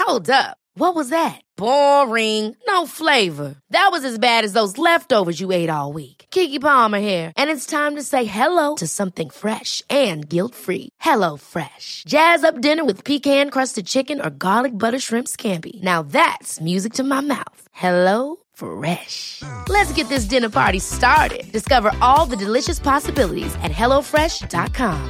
Hold up. What was that? Boring. No flavor. That was as bad as those leftovers you ate all week. Keke Palmer here, and it's time to say hello to something fresh and guilt-free. Hello Fresh. Jazz up dinner with pecan-crusted chicken or garlic butter shrimp scampi. Now that's music to my mouth. Hello Fresh. Let's get this dinner party started. Discover all the delicious possibilities at hellofresh.com.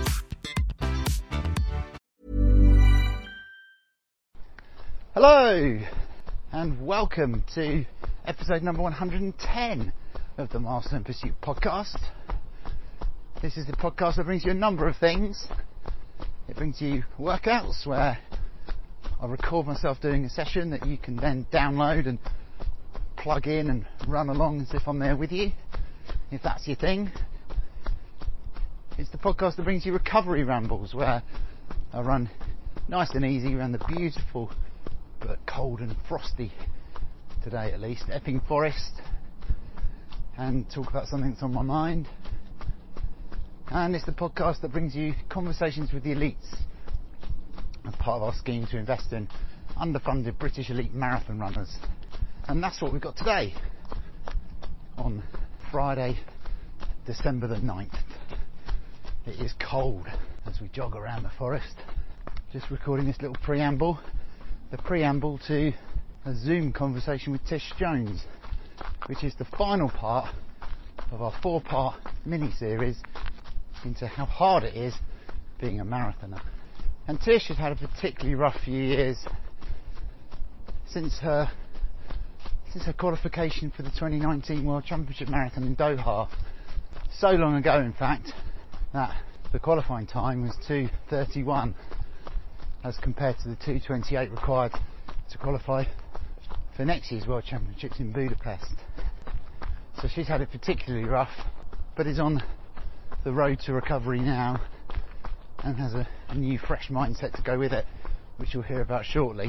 Hello, and welcome to episode number 110 of the Master and Pursuit podcast. This is the podcast that brings you a number of things. It brings you workouts where I record myself doing a session that you can then download and plug in and run along as if I'm there with you, if that's your thing. It's the podcast that brings you recovery rambles where I run nice and easy around the beautiful but cold and frosty, today at least, Epping Forest, and talk about something that's on my mind. And it's the podcast that brings you conversations with the elites as part of our scheme to invest in underfunded British elite marathon runners. And that's what we've got today, on Friday, December the 9th. It is cold as we jog around the forest. Just recording this little preamble. The preamble to a Zoom conversation with Tish Jones, which is the final part of our 4-part mini-series into how hard it is being a marathoner. And Tish has had a particularly rough few years since her qualification for the 2019 World Championship Marathon in Doha. So long ago, in fact, that the qualifying time was 2:31. As compared to the 2:28 required to qualify for next year's World Championships in Budapest. So she's had it particularly rough, but is on the road to recovery now and has a new fresh mindset to go with it, which you'll hear about shortly.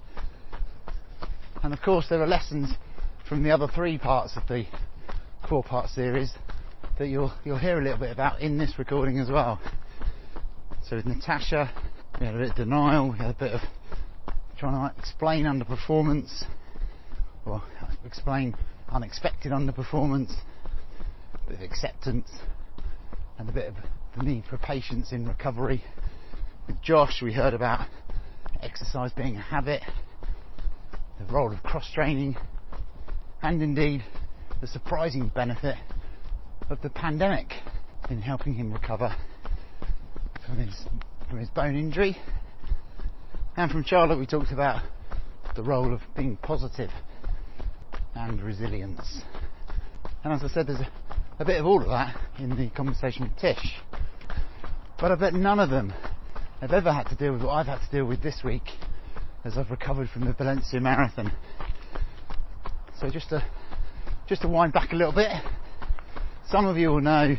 And of course there are lessons from the other 3 parts of the 4-part series that you'll hear a little bit about in this recording as well. So with Natasha, we had a bit of denial, we had a bit of trying to explain underperformance, or explain unexpected underperformance, a bit of acceptance, and a bit of the need for patience in recovery. With Josh, we heard about exercise being a habit, the role of cross-training, and indeed the surprising benefit of the pandemic in helping him recover from his bone injury. And from Charlotte we talked about the role of being positive and resilience. And as I said, there's a bit of all of that in the conversation with Tish. But I bet none of them have ever had to deal with what I've had to deal with this week as I've recovered from the Valencia Marathon. So just to wind back a little bit, some of you will know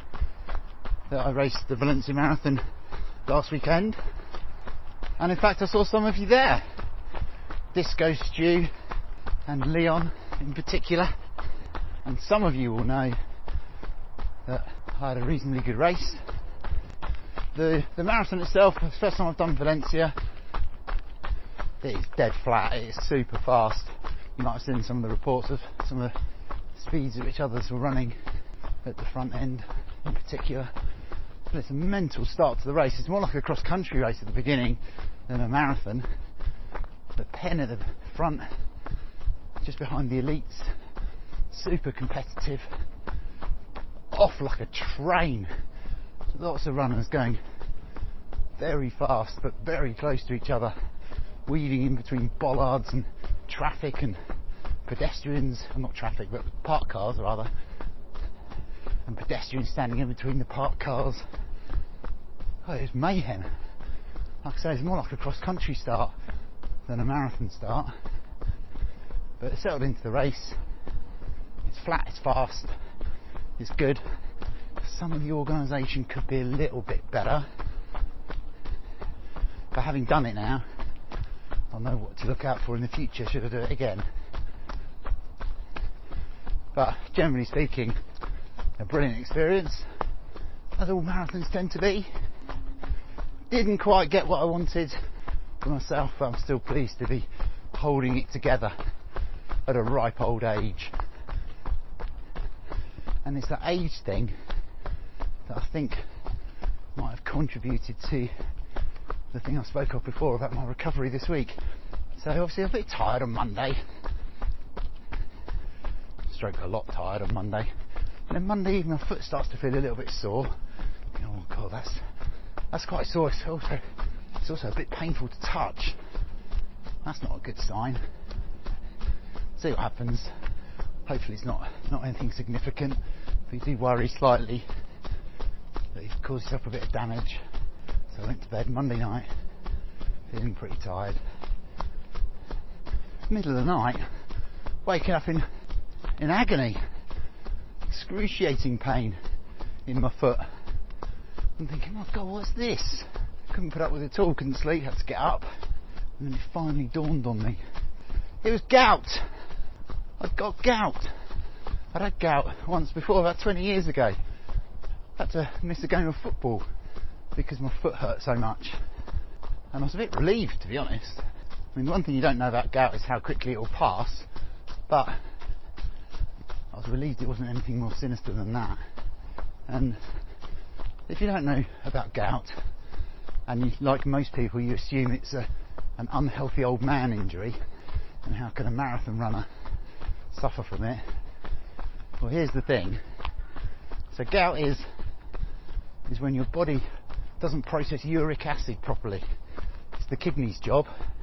that I raced the Valencia Marathon last weekend, and in fact I saw some of you there, Disco Stew and Leon in particular, and some of you will know that I had a reasonably good race. The marathon itself, the first time I've done Valencia, it is dead flat, it is super fast. You might have seen some of the reports of some of the speeds at which others were running at the front end in particular. But it's a mental start to the race. It's more like a cross-country race at the beginning than a marathon. The pen at the front, just behind the elites, super competitive, off like a train. Lots of runners going very fast but very close to each other, weaving in between bollards and traffic and pedestrians, not traffic but parked cars rather, and pedestrians standing in between the parked cars. Oh, it was mayhem. Like I say, it's more like a cross-country start than a marathon start, but it settled into the race. It's flat, it's fast, it's good. Some of the organisation could be a little bit better, but having done it now, I'll know what to look out for in the future should I do it again. But generally speaking, a brilliant experience, as all marathons tend to be. Didn't quite get what I wanted for myself, I'm still pleased to be holding it together at a ripe old age. And it's that age thing that I think might have contributed to the thing I spoke of before about my recovery this week. So obviously I'm a bit tired on Monday. A lot tired on Monday. And then Monday evening my foot starts to feel a little bit sore. Oh god, that's quite sore. It's also a bit painful to touch. That's not a good sign. See what happens. Hopefully it's not anything significant. But you do worry slightly that you've caused yourself a bit of damage. So I went to bed Monday night feeling pretty tired. Middle of the night, waking up in agony, excruciating pain in my foot. I'm thinking, oh god, what's this? Couldn't put up with it at all, couldn't sleep, had to get up. And then it finally dawned on me. It was gout. I'd got gout. I'd had gout once before, about 20 years ago. Had to miss a game of football because my foot hurt so much. And I was a bit relieved, to be honest. I mean, the one thing you don't know about gout is how quickly it will pass, but I was relieved it wasn't anything more sinister than that. And if you don't know about gout, and you, like most people, you assume it's an unhealthy old man injury, and how can a marathon runner suffer from it? Well, here's the thing. So gout is when your body doesn't process uric acid properly. It's the kidney's job,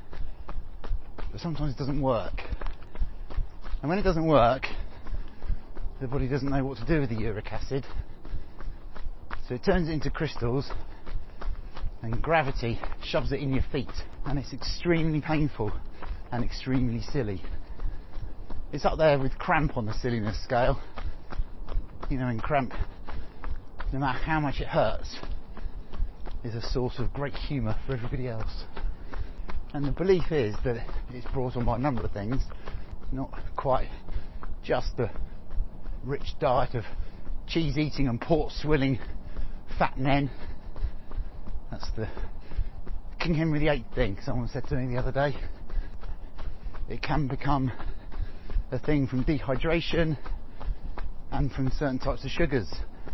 but sometimes it doesn't work. And when it doesn't work, the body doesn't know what to do with the uric acid, so it turns it into crystals, and gravity shoves it in your feet, and it's extremely painful and extremely silly. It's up there with cramp on the silliness scale. You know, in cramp, no matter how much it hurts, is a source of great humour for everybody else. And the belief is that it's brought on by a number of things, not quite just the rich diet of cheese eating and port swilling fat men. That's the King Henry VIII thing, someone said to me the other day. It can become a thing from dehydration and from certain types of sugars.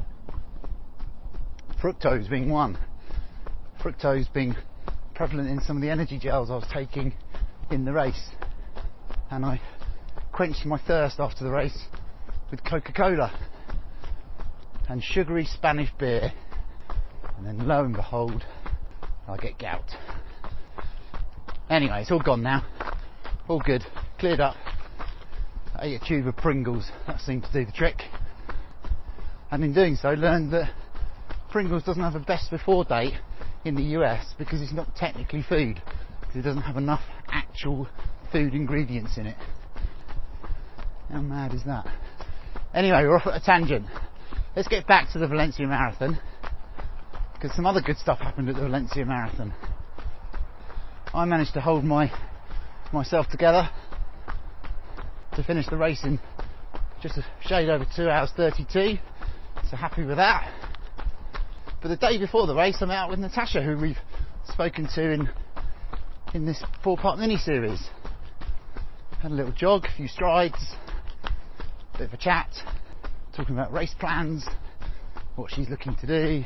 Fructose being one. Fructose being prevalent in some of the energy gels I was taking in the race. And I quenched my thirst after the race with Coca-Cola and sugary Spanish beer. And then lo and behold, I get gout. Anyway, it's all gone now. All good. Cleared up. I ate a tube of Pringles. That seemed to do the trick. And in doing so, learned that Pringles doesn't have a best before date in the US because it's not technically food. Because it doesn't have enough actual food ingredients in it. How mad is that? Anyway, we're off at a tangent. Let's get back to the Valencia Marathon, because some other good stuff happened at the Valencia Marathon. I managed to hold myself together to finish the race in just a shade over 2 hours 32, so happy with that. But the day before the race I met up with Natasha, who we've spoken to in this 4-part mini-series. Had a little jog, a few strides, a bit of a chat, talking about race plans, what she's looking to do.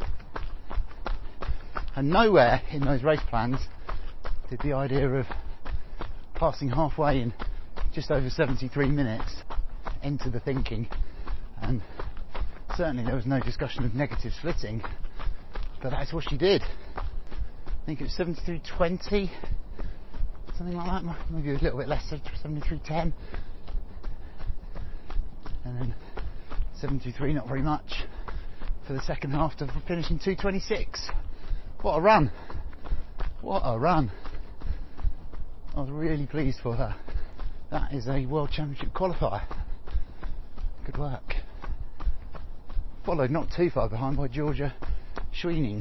And nowhere in those race plans did the idea of passing halfway in just over 73 minutes enter the thinking. And certainly there was no discussion of negative splitting, but that's what she did. I think it was 73.20, something like that, maybe a little bit less, 73.10, and then 73, not very much, for the second half to finish in 2:26. What a run! What a run! I was really pleased for her. That is a World Championship qualifier. Good work. Followed not too far behind by Georgia Schweening,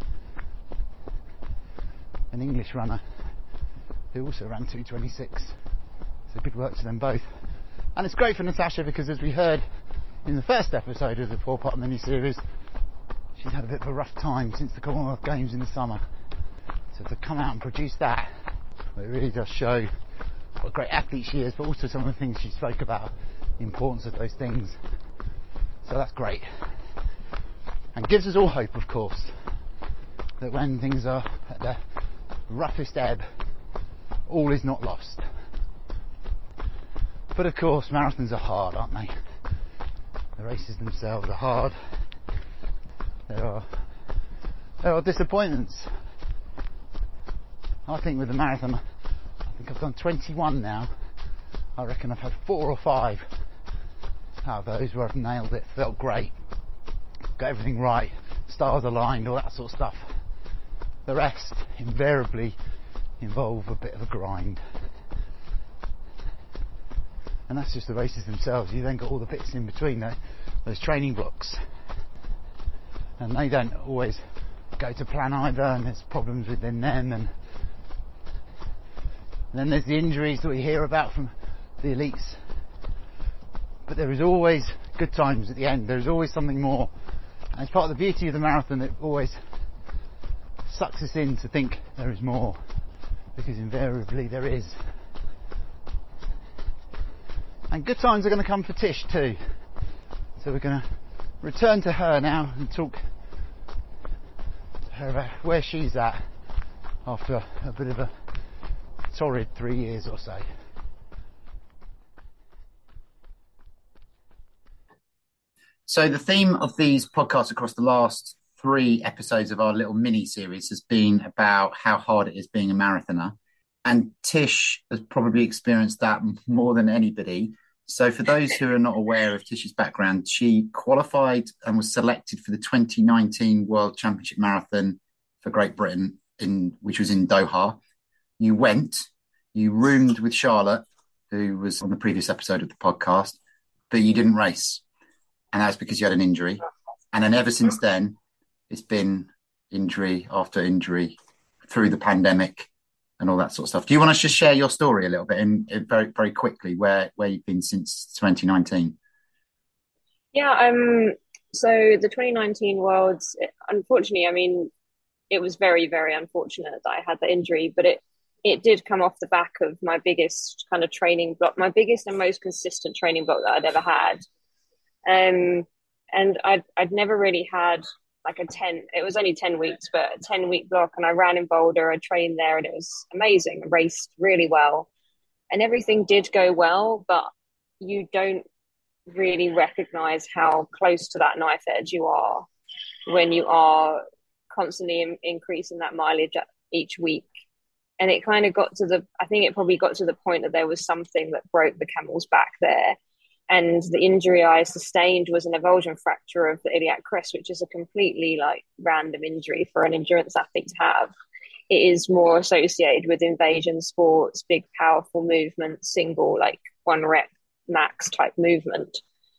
an English runner who also ran 2:26. So good work to them both. And it's great for Natasha because, as we heard in the first episode of the 4-part mini-series, she's had a bit of a rough time since the Commonwealth Games in the summer. So to come out and produce that, it really does show what a great athlete she is, but also some of the things she spoke about, the importance of those things. So that's great. And gives us all hope, of course, that when things are at their roughest ebb, all is not lost. But of course, marathons are hard, aren't they? The races themselves are hard. There are disappointments. I think with the marathon, I think I've done 21 now. I reckon I've had 4 or 5 out of those where I've nailed it, felt great, got everything right, stars aligned, all that sort of stuff. The rest invariably involve a bit of a grind. And that's just the races themselves. You then got all the bits in between, those training blocks. And they don't always go to plan either, and there's problems within them. And then there's the injuries that we hear about from the elites. But there is always good times at the end. There's always something more. And it's part of the beauty of the marathon that always sucks us in to think there is more. Because invariably there is. And good times are going to come for Tish too. So we're going to return to her now and talk to her about where she's at after a bit of a torrid 3 years or so. So the theme of these podcasts across the last 3 episodes of our little mini series has been about how hard it is being a marathoner. And Tish has probably experienced that more than anybody. So for those who are not aware of Tish's background, she qualified and was selected for the 2019 World Championship Marathon for Great Britain, which was in Doha. You went, you roomed with Charlotte, who was on the previous episode of the podcast, but you didn't race. And that's because you had an injury. And then ever since then, it's been injury after injury through the pandemic and all that sort of stuff. Do you want to just share your story a little bit in very, very quickly, where you've been since 2019? Yeah, so the 2019 Worlds, unfortunately, I mean, it was very, very unfortunate that I had the injury, but it did come off the back of my biggest kind of training block, my biggest and most consistent training block that I'd ever had. And I'd never really had like it was only 10 weeks, but a 10-week block, and I ran in Boulder, I trained there, and it was amazing. I raced really well and everything did go well, but you don't really recognize how close to that knife edge you are when you are constantly increasing that mileage each week. And it kind of I think it probably got to the point that there was something that broke the camel's back there. And the injury I sustained was an avulsion fracture of the iliac crest, which is a completely like random injury for an endurance athlete to have. It is more associated with invasion sports, big, powerful movement, single, like 1 rep max type movement.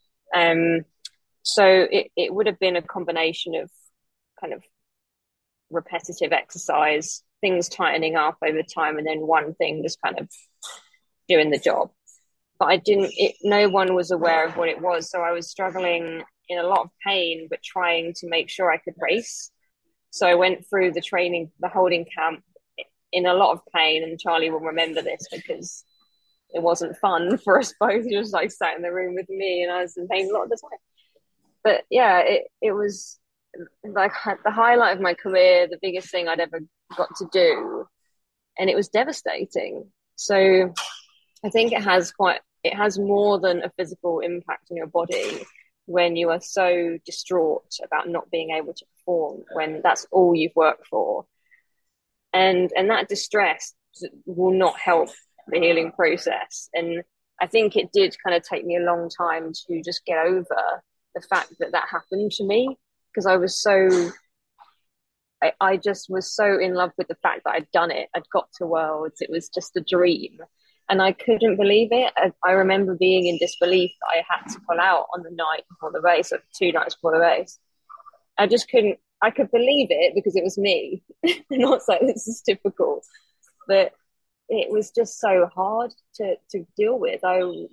So it would have been a combination of kind of repetitive exercise, things tightening up over time, and then one thing just kind of doing the job. But no one was aware of what it was. So I was struggling in a lot of pain, but trying to make sure I could race. So I went through the holding camp in a lot of pain. And Charlie will remember this because it wasn't fun for us both. He was like sat in the room with me and I was in pain a lot of the time. But yeah, it was like the highlight of my career, the biggest thing I'd ever got to do. And it was devastating. So I think it has more than a physical impact on your body when you are so distraught about not being able to perform, when that's all you've worked for. And that distress will not help the healing process. And I think it did kind of take me a long time to just get over the fact that happened to me, because I just was so in love with the fact that I'd done it. I'd got to Worlds. It was just a dream. And I couldn't believe it. I remember being in disbelief that I had to pull out on the night before the race, or 2 nights before the race. I just couldn't, I could believe it because it was me. And I was like, this is typical. But it was just so hard to deal with. It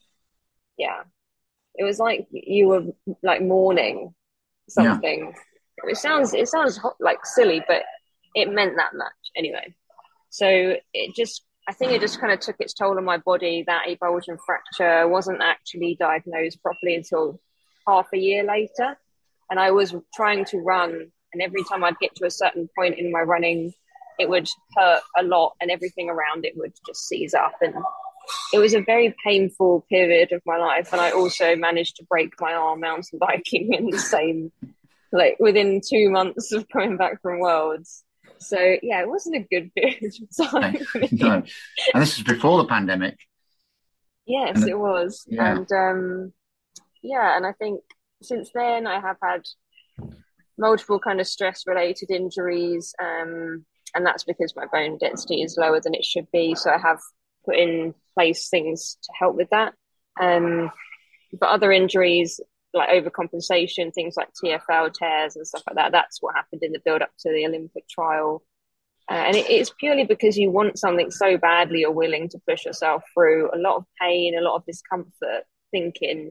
was like you were like mourning something. Yeah. It sounds like silly, but it meant that much anyway. So I think it just kind of took its toll on my body. That avulsion fracture wasn't actually diagnosed properly until half a year later. And I was trying to run, and every time I'd get to a certain point in my running, it would hurt a lot, and everything around it would just seize up. And it was a very painful period of my life. And I also managed to break my arm mountain biking in the same, like within 2 months of coming back from Worlds. So yeah, it wasn't a good period of time. No. And this was before the pandemic. Yes, it was. Yeah. And and I think since then I have had multiple kind of stress related injuries. And that's because my bone density is lower than it should be. So I have put in place things to help with that. But other injuries like overcompensation, things like TFL tears and stuff like that, that's what happened in the build up to the Olympic trial. And it's purely because you want something so badly, you're willing to push yourself through a lot of pain, a lot of discomfort, thinking,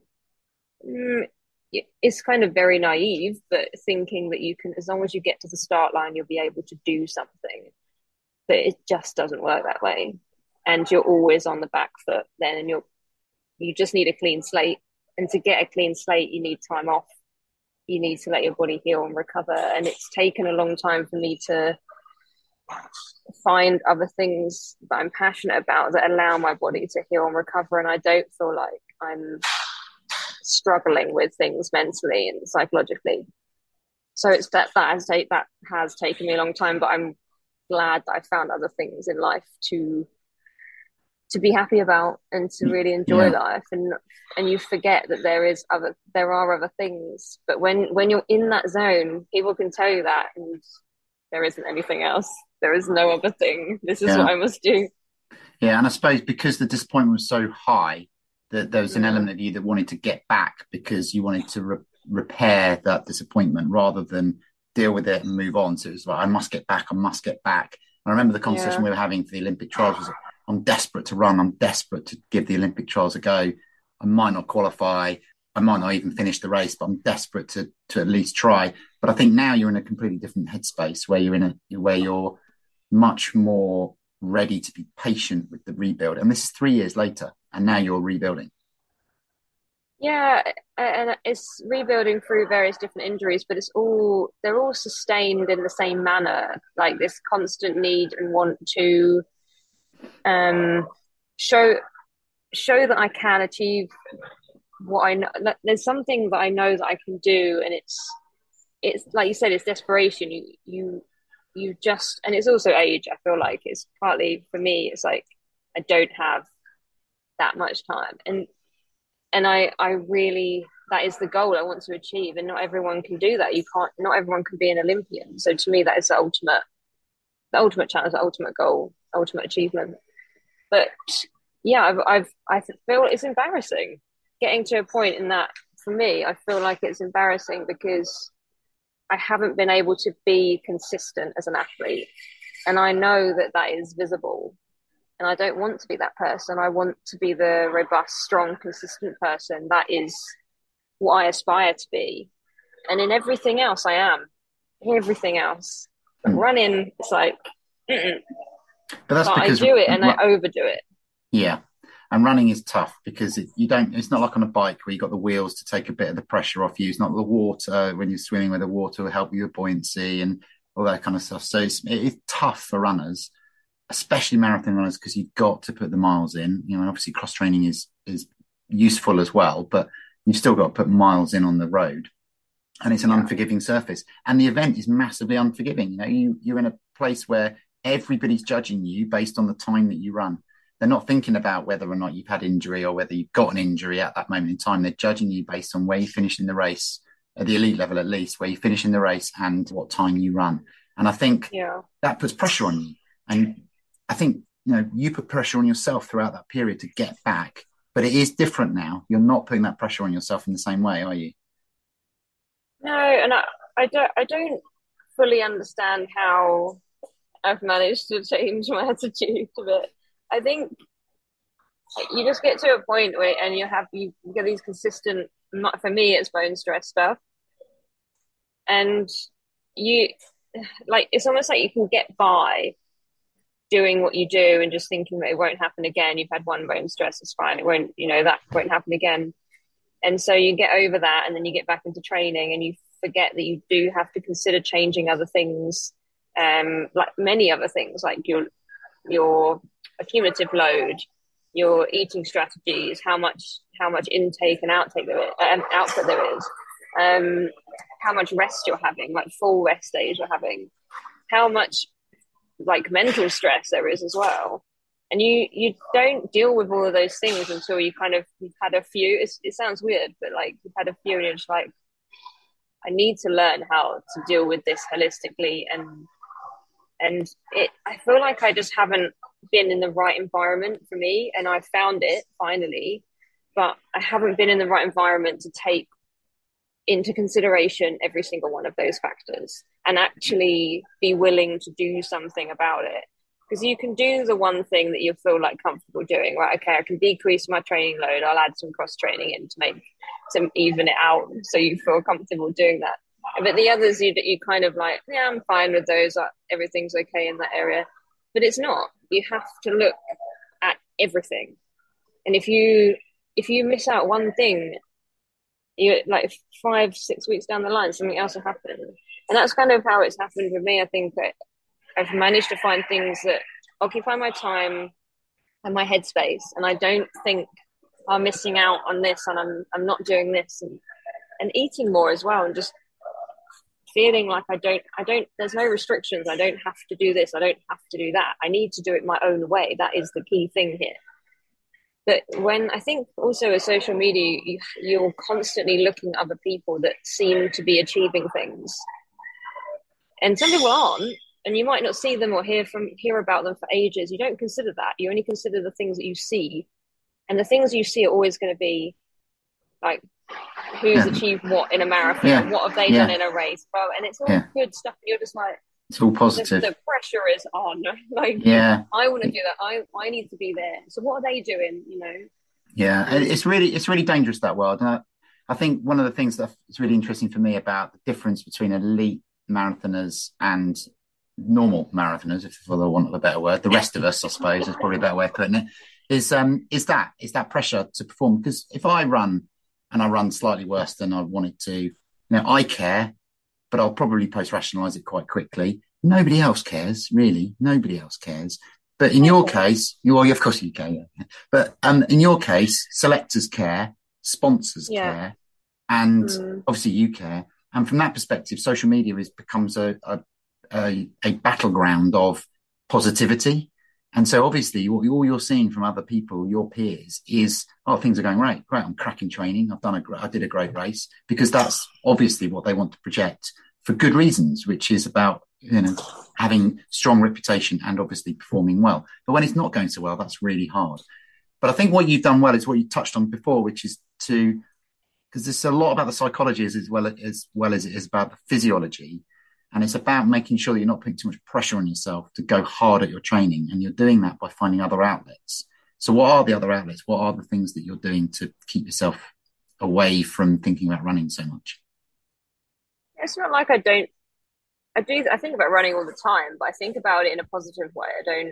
it's kind of very naive, but thinking that you can, as long as you get to the start line, you'll be able to do something. But it just doesn't work that way. And you're always on the back foot then, and you just need a clean slate. And to get a clean slate, you need time off. You need to let your body heal and recover. And it's taken a long time for me to find other things that I'm passionate about that allow my body to heal and recover. And I don't feel like I'm struggling with things mentally and psychologically. So it's that has taken me a long time, but I'm glad that I found other things in life to be happy about and to really enjoy life. And you forget that there are other things. But when you're in that zone, people can tell you that, and there isn't anything else. There is no other thing. This is what I must do. Yeah, and I suppose because the disappointment was so high, that there was an element of you that wanted to get back because you wanted to repair that disappointment rather than deal with it and move on. So it was like, I must get back. I remember the conversation we were having for the Olympic trials was, I'm desperate to run. I'm desperate to give the Olympic trials a go. I might not qualify. I might not even finish the race, but I'm desperate to at least try. But I think now you're in a completely different headspace where you're much more ready to be patient with the rebuild. And this is 3 years later, and now you're rebuilding. Yeah, and it's rebuilding through various different injuries, but they're all sustained in the same manner, like this constant need and want to show that I can achieve what I know. There's something that I know that I can do, and it's like you said, it's desperation. You just, and it's also age. I feel like it's partly for me. It's like I don't have that much time, and I really, that is the goal I want to achieve, and not everyone can do that. Not everyone can be an Olympian. So to me, that is the ultimate challenge, the ultimate goal, ultimate achievement. But yeah, I feel it's embarrassing getting to a point in that. For me, I feel like it's embarrassing because I haven't been able to be consistent as an athlete, and I know that is visible. And I don't want to be that person. I want to be the robust, strong, consistent person. That is what I aspire to be. And in everything else, I am. Everything else. But running, it's like, But that's because I do it and I overdo it. Yeah. And running is tough because it's not like on a bike where you've got the wheels to take a bit of the pressure off you. It's not the water when you're swimming where the water will help you with buoyancy and all that kind of stuff. So it's tough for runners, especially marathon runners, because you've got to put the miles in. You know, obviously cross training is useful as well, but you've still got to put miles in on the road, and it's an unforgiving surface. And the event is massively unforgiving. You know, you're in a place where everybody's judging you based on the time that you run. They're not thinking about whether or not you've had injury or whether you've got an injury at that moment in time. They're judging you based on where you finish in the race, at the elite level at least, where you finish in the race and what time you run. And I think that puts pressure on you. And I think, you know, you put pressure on yourself throughout that period to get back. But it is different now. You're not putting that pressure on yourself in the same way, are you? No, and I don't fully understand how I've managed to change my attitude to it. I think you just get to a point where, and you get these consistent, for me, it's bone stress stuff. And like, it's almost like you can get by doing what you do and just thinking that it won't happen again. You've had one bone stress, it's fine. It won't, that won't happen again. And so you get over that, and then you get back into training, and you forget that you do have to consider changing other things, like many other things, like your accumulative load, your eating strategies, how much intake and outtake output there is, how much rest you're having, like full rest days you're having, how much like mental stress there is as well. And you don't deal with all of those things until you've had a few. It sounds weird, but like you've had a few, and you're just like, I need to learn how to deal with this holistically, and I feel like I just haven't been in the right environment for me, and I found it finally, but I haven't been in the right environment to take into consideration every single one of those factors and actually be willing to do something about it. Because you can do the one thing that you feel like comfortable doing, right? Okay, I can decrease my training load. I'll add some cross training in to even it out, so you feel comfortable doing that. But the others, you kind of like, yeah, I'm fine with those. Everything's okay in that area. But it's not. You have to look at everything. And if you miss out one thing, you like 5-6 weeks down the line, something else will happen. And that's kind of how it's happened with me. I think that I've managed to find things that occupy my time and my headspace, and I don't think I'm missing out on this, and I'm not doing this, and eating more as well, and just feeling like I don't. There's no restrictions. I don't have to do this. I don't have to do that. I need to do it my own way. That is the key thing here. But when I think also with social media, you're constantly looking at other people that seem to be achieving things, and some people aren't. And you might not see them or hear about them for ages. You don't consider that. You only consider the things that you see. And the things you see are always going to be like, who's achieved what in a marathon? Yeah. What have they done in a race? Well, and it's all good stuff. You're just like, it's all positive. The pressure is on. Like, I want to do that. I need to be there. So what are they doing? Yeah, it's really dangerous, that world. And I think one of the things that's really interesting for me about the difference between elite marathoners and normal marathoners, if for the want of a better word, the rest of us, I suppose, is probably a better way of putting it, is that pressure to perform. Because if I run and I run slightly worse than I wanted to, I care, but I'll probably post-rationalise it quite quickly. Nobody else cares, really. Nobody else cares. But in your case, of course you care. Yeah. But in your case, selectors care, sponsors care, and obviously you care. And from that perspective, social media becomes a battleground of positivity. And so obviously all you're seeing from other people, your peers, is, things are going great, I'm cracking training, I did a great race, because that's obviously what they want to project for good reasons, which is about, having strong reputation and obviously performing well. But when it's not going so well, that's really hard. But I think what you've done well is what you touched on before, which is because there's a lot about the psychology as well as it is about the physiology. And it's about making sure that you're not putting too much pressure on yourself to go hard at your training. And you're doing that by finding other outlets. So what are the other outlets? What are the things that you're doing to keep yourself away from thinking about running so much? It's not like I think about running all the time, but I think about it in a positive way.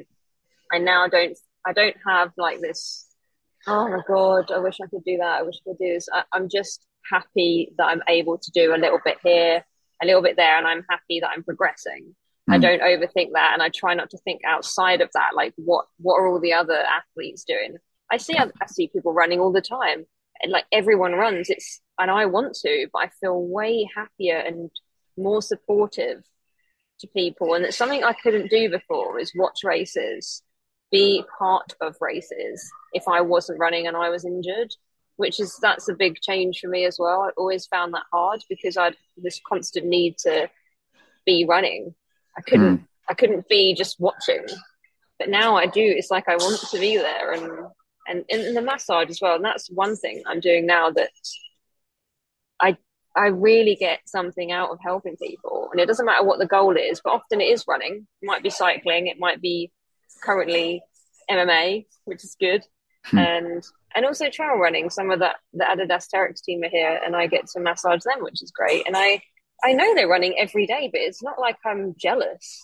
I don't have like this, oh my God, I wish I could do that. I wish I could do this. I'm just happy that I'm able to do a little bit here, a little bit there, and I'm happy that I'm progressing. I don't overthink that, and I try not to think outside of that. Like, what are all the other athletes doing? I see people running all the time, and like everyone runs. And I want to, but I feel way happier and more supportive to people. And it's something I couldn't do before, is watch races, be part of races if I wasn't running and I was injured. That's a big change for me as well. I always found that hard because I had this constant need to be running. I couldn't be just watching, but now I do. It's like I want to be there, and in the massage as well. And that's one thing I'm doing now that I really get something out of helping people. And it doesn't matter what the goal is, but often it is running. It might be cycling. It might be currently MMA, which is good. And also trail running. Some of the Adidas Terex team are here, and I get to massage them, which is great. And I I know they're running every day, but it's not like I'm jealous.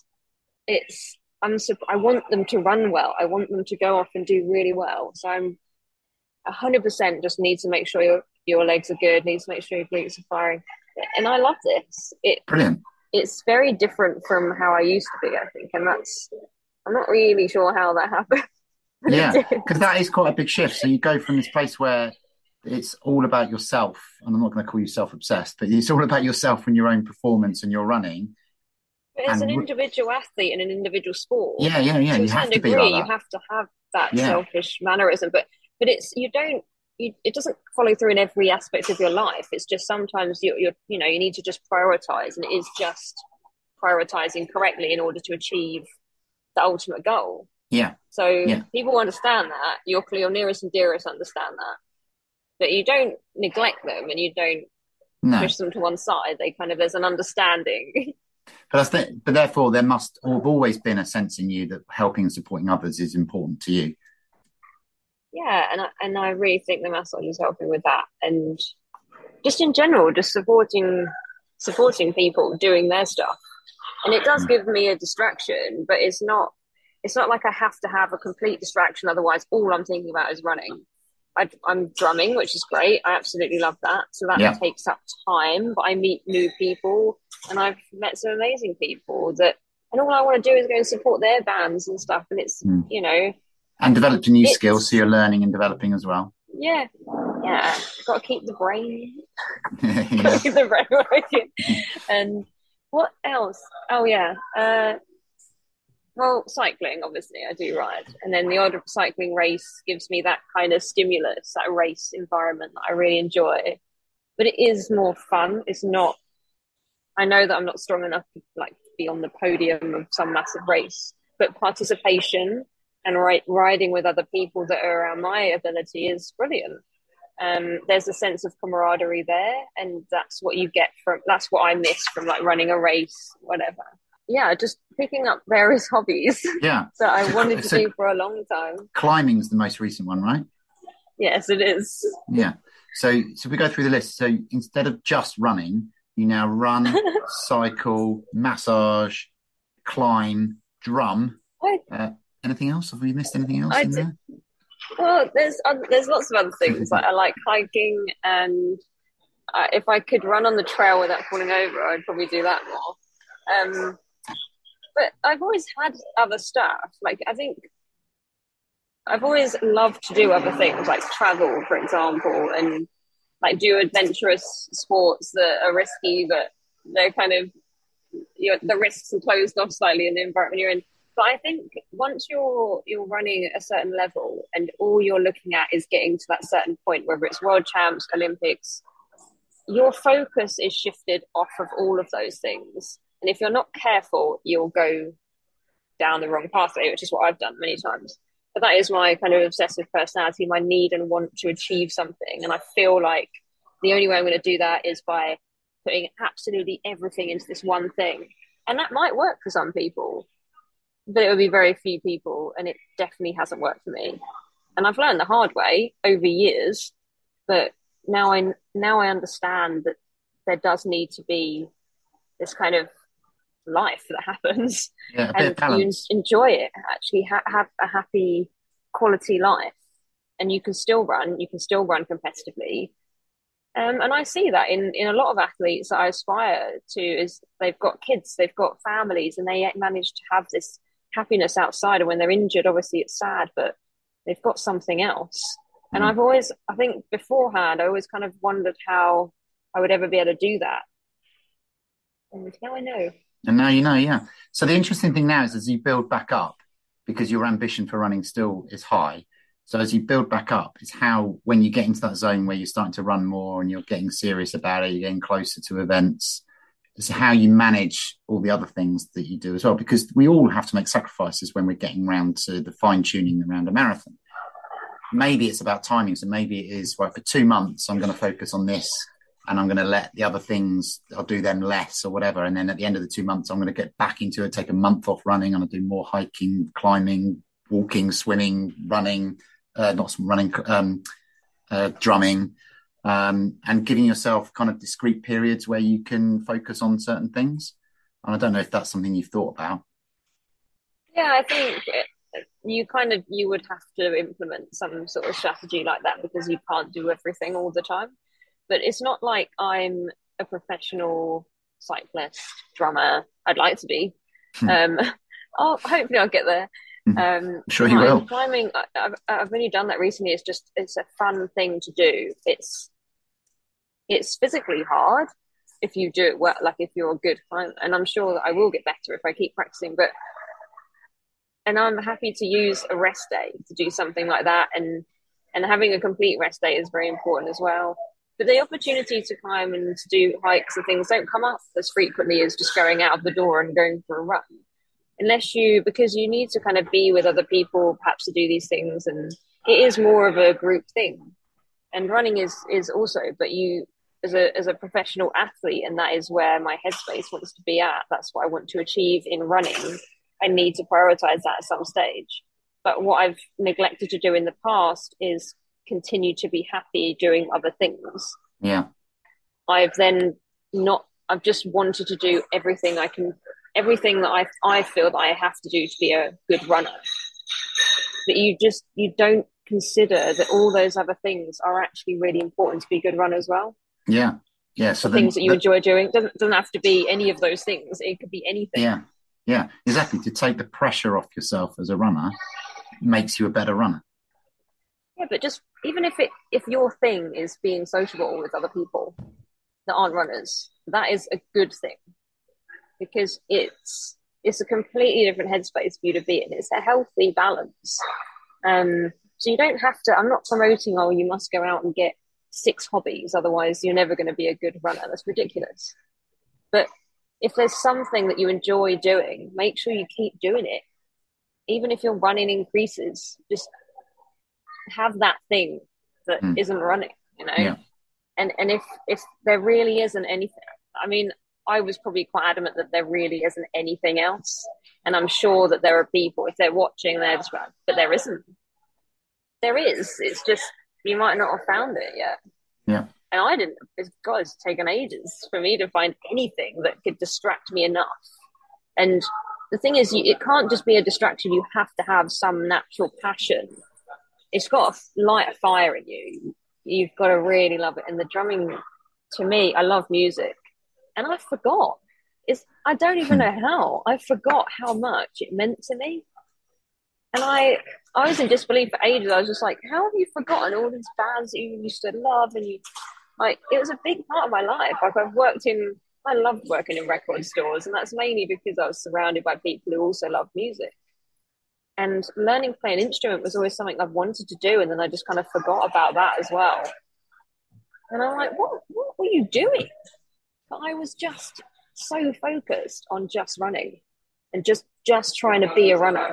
I want them to run well. I want them to go off and do really well. So I'm 100% just need to make sure your legs are good, need to make sure your glutes are firing. And I love this. Brilliant. It's very different from how I used to be, I think. And I'm not really sure how that happened. Yeah, because that is quite a big shift. So you go from this place where it's all about yourself, and I'm not going to call you self-obsessed, but it's all about yourself and your own performance and your running. But as an individual athlete in an individual sport, yeah, to you a have certain to be degree, like that. you have to have that selfish mannerism. But it doesn't follow through in every aspect of your life. It's just sometimes you need to just prioritize, and it is just prioritizing correctly in order to achieve the ultimate goal. Yeah. So people understand that. Your nearest and dearest understand that. But you don't neglect them and you don't push them to one side. There's an understanding. But therefore there must have always been a sense in you that helping and supporting others is important to you. Yeah, and I really think the massage is helping with that. And just in general, just supporting people doing their stuff. And it does give me a distraction, but it's not like I have to have a complete distraction. Otherwise, all I'm thinking about is running. I'm drumming, which is great. I absolutely love that. So that takes up time, but I meet new people and I've met some amazing people and all I want to do is go and support their bands and stuff. And it's, and develop new skills. So you're learning and developing as well. Yeah. Got to keep the brain, keep the brain working. And what else? Oh yeah. Well, cycling, obviously, I do ride. And then the odd cycling race gives me that kind of stimulus, that race environment that I really enjoy. But it is more fun. It's not, I know that I'm not strong enough to be on the podium of some massive race, but participation and riding with other people that are around my ability is brilliant. There's a sense of camaraderie there. And that's what I miss from running a race, whatever. Yeah, just picking up various hobbies. Yeah. that I wanted to do for a long time. Climbing's the most recent one, right? Yes, it is. Yeah. So we go through the list. So instead of just running, you now run, cycle, massage, climb, drum. Anything else? Have we missed anything else in there? Well, there's lots of other things. I like hiking, and if I could run on the trail without falling over, I'd probably do that more. But I've always had other stuff. I think I've always loved to do other things, like travel, for example, and do adventurous sports that are risky, but they're kind of, the risks are closed off slightly in the environment you're in. But I think once you're running at a certain level and all you're looking at is getting to that certain point, whether it's world champs, Olympics, your focus is shifted off of all of those things. And if you're not careful, you'll go down the wrong pathway, which is what I've done many times. But that is my kind of obsessive personality, my need and want to achieve something. And I feel like the only way I'm going to do that is by putting absolutely everything into this one thing. And that might work for some people, but it would be very few people. And it definitely hasn't worked for me. And I've learned the hard way over years, but now I understand that there does need to be this kind of life that happens, and you enjoy it, actually have a happy quality life, and you can still run competitively, and I see that in a lot of athletes that I aspire to, is they've got kids, they've got families, and they manage to have this happiness outside. And when they're injured, obviously it's sad, but they've got something else. And I think beforehand, I always kind of wondered how I would ever be able to do that. And now I know. And now you know, yeah. So the interesting thing now is, as you build back up, because your ambition for running still is high. So as you build back up, it's how, when you get into that zone where you're starting to run more and you're getting serious about it, you're getting closer to events, it's how you manage all the other things that you do as well. Because we all have to make sacrifices when we're getting around to the fine tuning around a marathon. Maybe it's about timing. So maybe it is, well, for 2 months, I'm going to focus on this, and I'm going to let the other things, I'll do them less or whatever. And then at the end of the 2 months, I'm going to get back into it, take a month off running. I'm going to do more hiking, climbing, walking, swimming, running, drumming. and giving yourself kind of discrete periods where you can focus on certain things. And I don't know if that's something you've thought about. Yeah, I think you would have to implement some sort of strategy like that because you can't do everything all the time. But it's not like I'm a professional cyclist, drummer. I'd like to be. Um, hopefully I'll get there. I'm sure you will. Climbing, I've only done that recently. It's a fun thing to do. It's physically hard if you do it well, like if you're a good climber. And I'm sure that I will get better if I keep practicing. And I'm happy to use a rest day to do something like that. And having a complete rest day is very important as well. But the opportunity to climb and to do hikes and things don't come up as frequently as just going out of the door and going for a run. Because you need to kind of be with other people, perhaps to do these things. And it is more of a group thing. And running is also, but you, as a professional athlete, and that is where my headspace wants to be at. That's what I want to achieve in running. I need to prioritize that at some stage. But what I've neglected to do in the past is continue to be happy doing other things. Yeah. I've just wanted to do everything that I feel that I have to do to be a good runner. But you don't consider that all those other things are actually really important to be a good runner as well. Yeah. Yeah. So things that you enjoy doing doesn't have to be any of those things. It could be anything. Yeah. Yeah, exactly. To take the pressure off yourself as a runner makes you a better runner. Yeah, but just even if your thing is being sociable with other people that aren't runners, that is a good thing because it's a completely different headspace for you to be in. It's a healthy balance. So you don't have to. I'm not promoting. Oh, you must go out and get 6 hobbies, otherwise you're never going to be a good runner. That's ridiculous. But if there's something that you enjoy doing, make sure you keep doing it. Even if your running increases, just have that thing that isn't running, Yeah. And if there really isn't anything, I mean, I was probably quite adamant that there really isn't anything else. And I'm sure that there are people, if they're watching, they're just like, but there isn't. There is. It's just, you might not have found it yet. Yeah. And I didn't, it's taken ages for me to find anything that could distract me enough. And the thing is, it can't just be a distraction. You have to have some natural passion. It's got to light a fire in you. You've got to really love it. And the drumming, to me, I love music. And I forgot. I don't even know how. I forgot how much it meant to me. And I was in disbelief for ages. I was just like, how have you forgotten all these bands that you used to love? And it was a big part of my life. Like I loved working in record stores, and that's mainly because I was surrounded by people who also loved music. And learning to play an instrument was always something I've wanted to do, and then I just kind of forgot about that as well. And I'm like, what were you doing? But I was just so focused on just running and just trying to be a runner.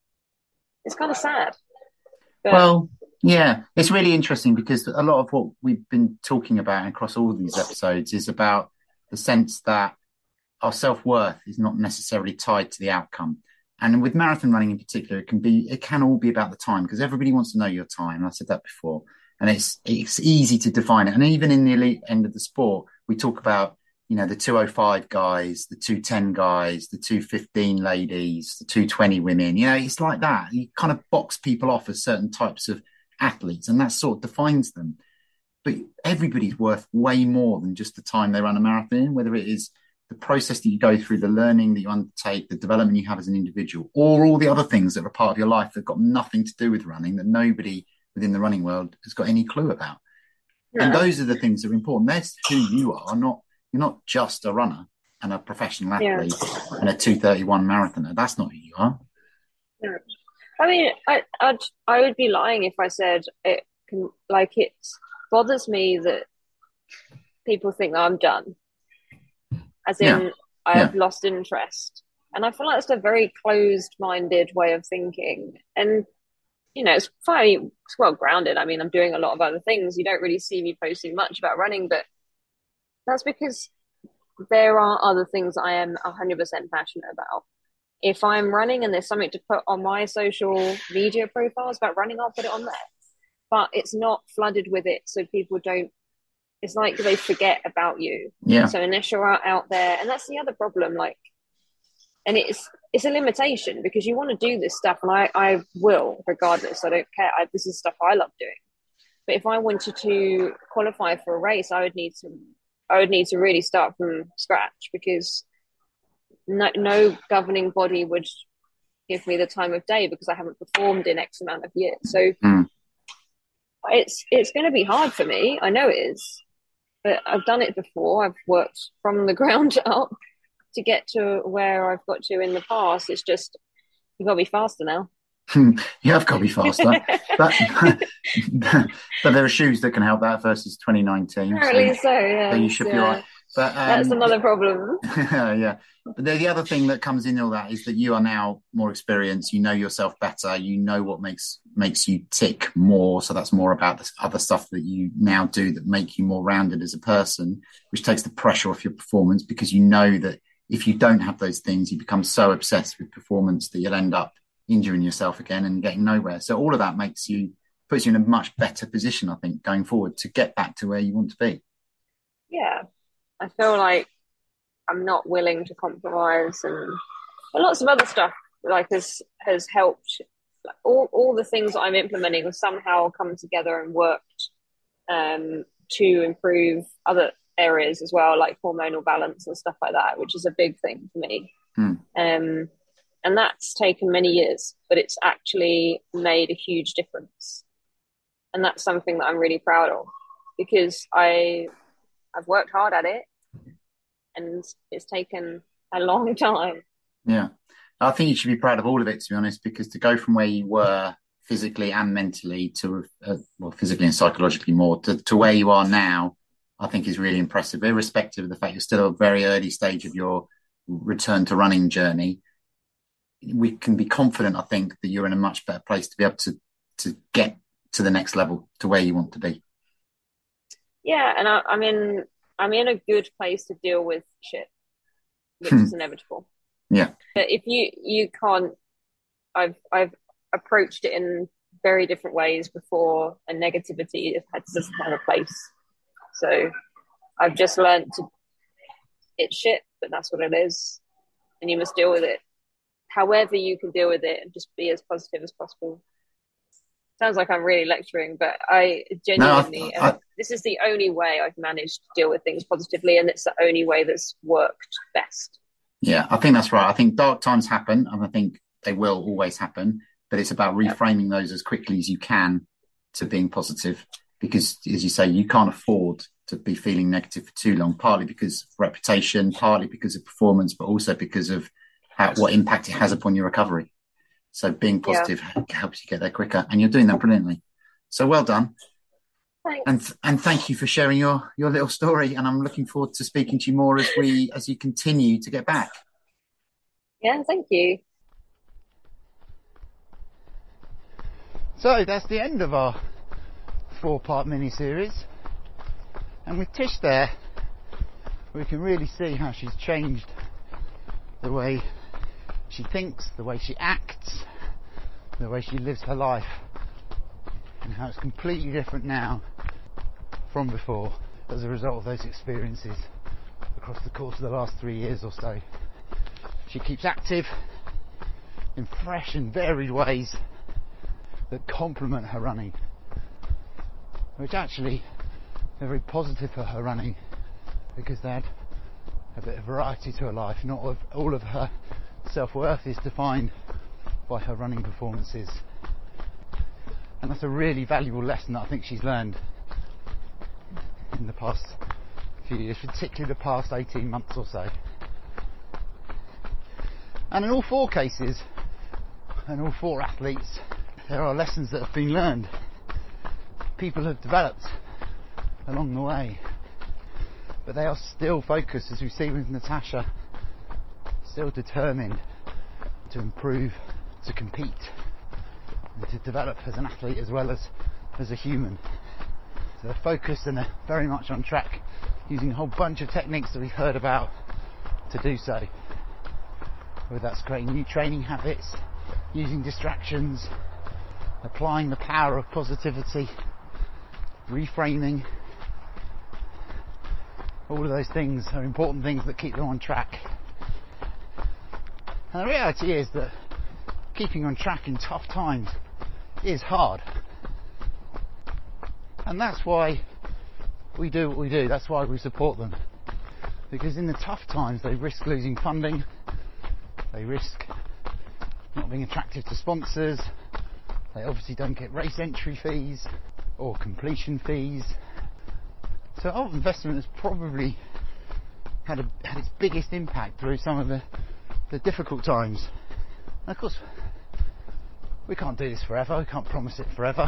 It's kind of sad. But... Well, yeah, it's really interesting because a lot of what we've been talking about across all of these episodes is about the sense that our self-worth is not necessarily tied to the outcome. And with marathon running in particular, it can all be about the time because everybody wants to know your time. I said that before. And it's easy to define it. And even in the elite end of the sport, we talk about, the 205 guys, the 210 guys, the 215 ladies, the 220 women. It's like that. You kind of box people off as certain types of athletes, and that sort of defines them. But everybody's worth way more than just the time they run a marathon, whether it is the process that you go through, the learning that you undertake, the development you have as an individual, or all the other things that are part of your life that have got nothing to do with running, that nobody within the running world has got any clue about. Yeah. And those are the things that are important. That's who you are. You're not just a runner and a professional athlete and a 2:31 marathoner. That's not who you are. Yeah. I mean, I would be lying if I said it bothers me that people think that I'm done. As in, I have lost interest. And I feel like it's a very closed-minded way of thinking. And, it's fine. It's well grounded. I mean, I'm doing a lot of other things. You don't really see me posting much about running, but that's because there are other things I am 100% passionate about. If I'm running and there's something to put on my social media profiles about running, I'll put it on there. But it's not flooded with it so people don't it's like they forget about you. Yeah. So unless you're out there, and that's the other problem, like, and it's a limitation because you want to do this stuff, and I will regardless. I don't care. This is stuff I love doing. But if I wanted to qualify for a race, I would need to really start from scratch, because no governing body would give me the time of day because I haven't performed in X amount of years. So it's going to be hard for me. I know it is, but I've done it before. I've worked from the ground up to get to where I've got to in the past. It's just, you've got to be faster now. You have got to be faster. but there are shoes that can help that versus 2019. Apparently so, yeah. So you should be right. But that's another problem. Yeah. But the other thing that comes in all that is that you are now more experienced. You know yourself better. You know what makes you tick more. So that's more about the other stuff that you now do that make you more rounded as a person, which takes the pressure off your performance, because you know that if you don't have those things, you become so obsessed with performance that you'll end up injuring yourself again and getting nowhere. So all of that puts you in a much better position, I think, going forward to get back to where you want to be. Yeah. I feel like I'm not willing to compromise, and lots of other stuff like has helped. Like all the things that I'm implementing have somehow come together and worked to improve other areas as well, like hormonal balance and stuff like that, which is a big thing for me. And that's taken many years, but it's actually made a huge difference. And that's something that I'm really proud of, because I've worked hard at it, and it's taken a long time. Yeah. I think you should be proud of all of it, to be honest, because to go from where you were physically and mentally to, physically and psychologically more, to where you are now, I think is really impressive, irrespective of the fact you're still at a very early stage of your return to running journey. We can be confident, I think, that you're in a much better place to be able to get to the next level, to where you want to be. Yeah, and I'm in a good place to deal with shit, which is inevitable. Yeah. But if you can't, I've approached it in very different ways before, and negativity has had to have a place. So I've just learned it's shit, but that's what it is, and you must deal with it however you can deal with it, and just be as positive as possible. Sounds like I'm really lecturing, but I genuinely, this is the only way I've managed to deal with things positively, and it's the only way that's worked best. Yeah, I think that's right. I think dark times happen, and I think they will always happen, but it's about reframing those as quickly as you can to being positive, because, as you say, you can't afford to be feeling negative for too long, partly because of reputation, partly because of performance, but also because of what impact it has upon your recovery. So being positive helps you get there quicker, and you're doing that brilliantly. So well done. Thanks. And thank you for sharing your little story. And I'm looking forward to speaking to you more as you continue to get back. Yeah, thank you. So that's the end of our 4-part mini-series. And with Tish there, we can really see how she's changed the way she thinks, the way she acts, the way she lives her life, and how it's completely different now from before as a result of those experiences across the course of the last 3 years or so. She keeps active in fresh and varied ways that complement her running, which actually are very positive for her running, because they add a bit of variety to her life. Not all of her self-worth is defined by her running performances, and that's a really valuable lesson that I think she's learned in the past few years, particularly the past 18 months or so. And in all 4 cases, and all 4 athletes, there are lessons that have been learned. People have developed along the way, but they are still focused, as we see with Natasha, still determined to improve, to compete, and to develop as an athlete as well as a human. So they're focused, and they're very much on track, using a whole bunch of techniques that we've heard about to do so. Whether that's creating new training habits, using distractions, applying the power of positivity, reframing, all of those things are important things that keep them on track. And the reality is that keeping on track in tough times is hard. And that's why we do what we do. That's why we support them. Because in the tough times, they risk losing funding. They risk not being attractive to sponsors. They obviously don't get race entry fees or completion fees. So Alt Investment has probably had its biggest impact through some of the difficult times. And of course, we can't do this forever. We can't promise it forever.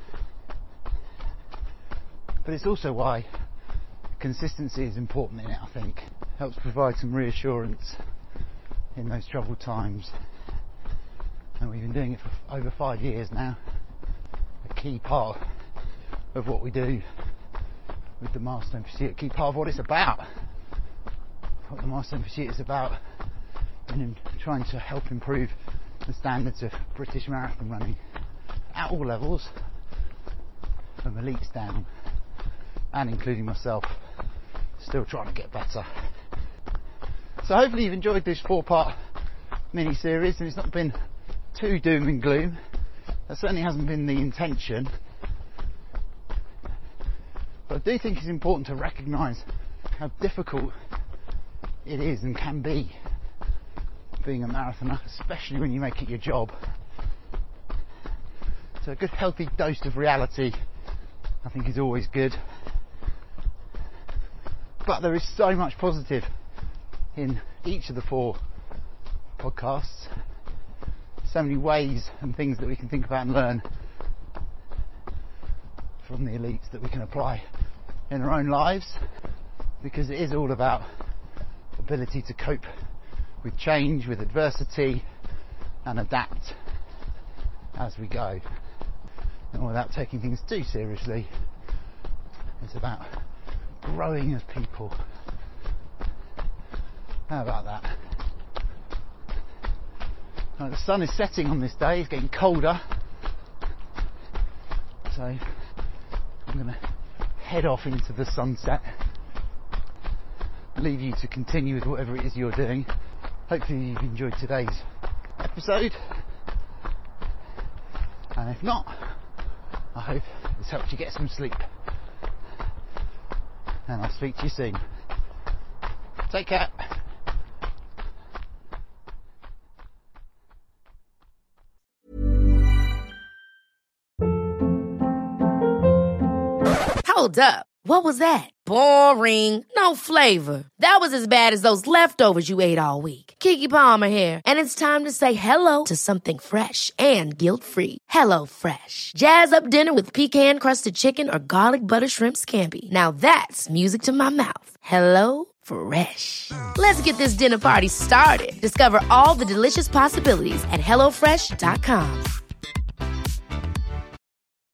But it's also why consistency is important in it, I think. Helps provide some reassurance in those troubled times. And we've been doing it for over 5 years now. A key part of what we do with the Milestone Pursuit, a key part of what it's about. What the Milestone Pursuit is about, and in trying to help improve the standards of British marathon running at all levels, from elites down, and including myself, still trying to get better. So hopefully you've enjoyed this 4-part mini-series, and it's not been too doom and gloom. That certainly hasn't been the intention. But I do think it's important to recognise how difficult it is and can be being a marathoner, especially when you make it your job. So a good healthy dose of reality, I think, is always good. But there is so much positive in each of the 4 podcasts. So many ways and things that we can think about and learn from the elites that we can apply in our own lives, because it is all about ability to cope with change, with adversity, and adapt as we go, and without taking things too seriously. It's about growing as people. How about that? Now, the sun is setting on this day. It's getting colder, so I'm going to head off into the sunset, leave you to continue with whatever it is you're doing. Hopefully you've enjoyed today's episode, and if not, I hope it's helped you get some sleep, and I'll speak to you soon. Take care. Hold up. What was that? Boring. No flavor. That was as bad as those leftovers you ate all week. Keke Palmer here, and it's time to say hello to something fresh and guilt-free. Hello Fresh. Jazz up dinner with pecan-crusted chicken or garlic butter shrimp scampi. Now that's music to my mouth. Hello Fresh. Let's get this dinner party started. Discover all the delicious possibilities at HelloFresh.com.